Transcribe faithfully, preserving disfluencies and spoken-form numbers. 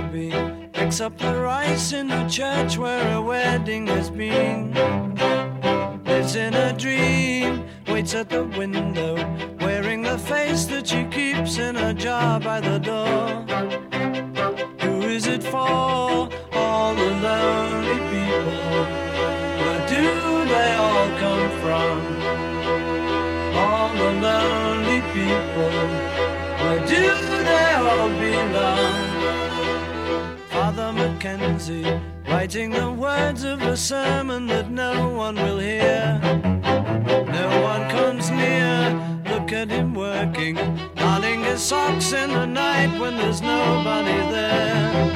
baby picks up the rice in the church where a wedding has been. Lives in a dream, waits at the window, wearing the face that she keeps in a jar by the door. Who is it for? All the lonely people. Where do they all come from? All the lonely people. Where do they all belong? Father Mackenzie, writing the words of a sermon that no one will hear. No one comes near, look at him working, darning his socks in the night when there's nobody there.